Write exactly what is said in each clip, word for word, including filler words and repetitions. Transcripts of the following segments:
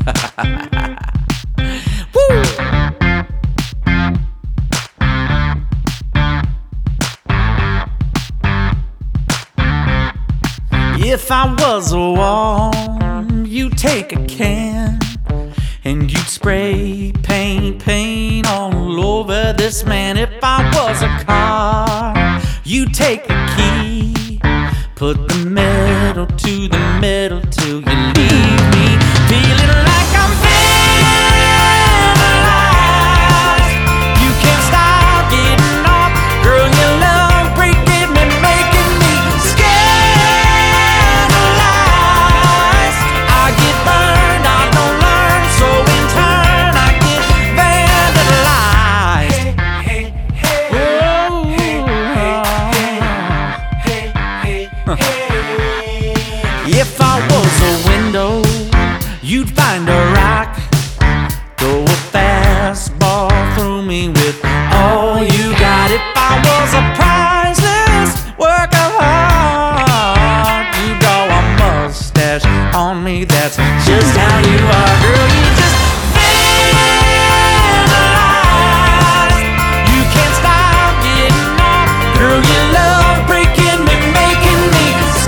Woo! If I was a wall, you'd take a can and you'd spray paint, paint all over this man. If I was a car, you'd take a key, put the metal to the metal till you leave me feeling like I'm paralyzed. You can't stop getting off, girl, your love breaking me, making me scandalized. I get burned, I don't learn, so in turn I get vandalized. Hey, hey, hey, hey, hey, hey, hey. If I was a window, you'd find a rock, throw a fastball through me with all you got. If I was a priceless work of art, you'd draw a mustache on me. That's just how you are, girl. You just vandalized. You can't stop getting off, girl. Your love breaking me, making me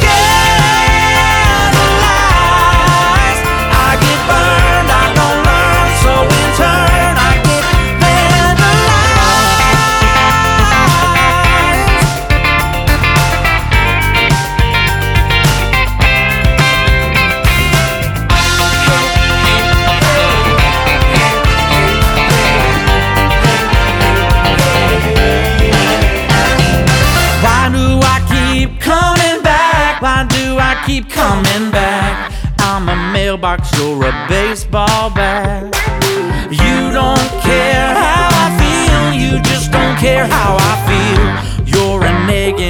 scandalized. I get burned, I don't learn, so in turn I get vandalized. Why do I keep coming back? Why do I keep coming back? I'm a mailbox, you're a baseball bat. You don't care how I feel, you just don't care how I feel. You're a negative